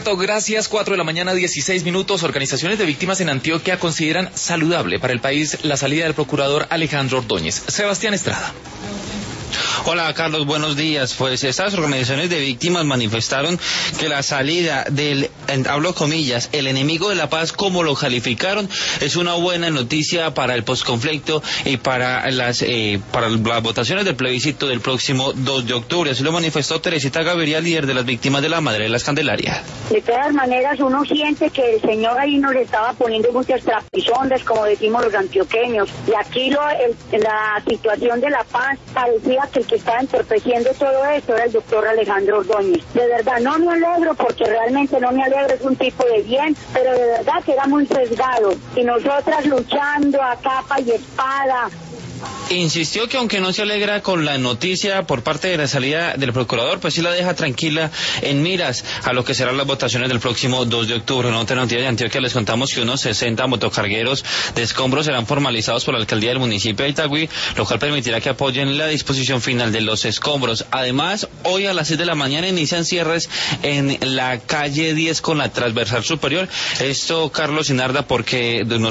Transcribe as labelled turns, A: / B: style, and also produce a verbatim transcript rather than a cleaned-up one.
A: Gracias. Cuatro de la mañana, dieciséis minutos. Organizaciones de víctimas en Antioquia consideran saludable para el país la salida del procurador Alejandro Ordóñez. Sebastián Estrada.
B: Hola Carlos, buenos días. Pues estas organizaciones de víctimas manifestaron que la salida del, hablo comillas, el enemigo de la paz, como lo calificaron, es una buena noticia para el posconflicto y para las eh, para las votaciones del plebiscito del próximo dos de octubre. Así lo manifestó Teresita Gaviria, líder de las víctimas de la Madre de las Candelarias.
C: De todas maneras, uno siente que el señor ahí nos estaba poniendo muchas trapisondas, como decimos los antioqueños, y aquí lo, el, la situación de la paz parecía que el que estaba entorpeciendo todo esto era el doctor Alejandro Ordóñez. De verdad, no me alegro porque realmente no me alegro, es un tipo de bien, pero de verdad que era muy sesgado. Y nosotras luchando a capa y espada.
B: Insistió que aunque no se alegra con la noticia por parte de la salida del procurador, pues sí la deja tranquila en miras a lo que serán las votaciones del próximo dos de octubre. En otra noticia de Antioquia les contamos que unos sesenta motocargueros de escombros serán formalizados por la alcaldía del municipio de Itagüí, lo cual permitirá que apoyen la disposición final de los escombros. Además, hoy a las seis de la mañana inician cierres en la calle diez con la transversal superior. Esto, Carlos Sinarda, porque nos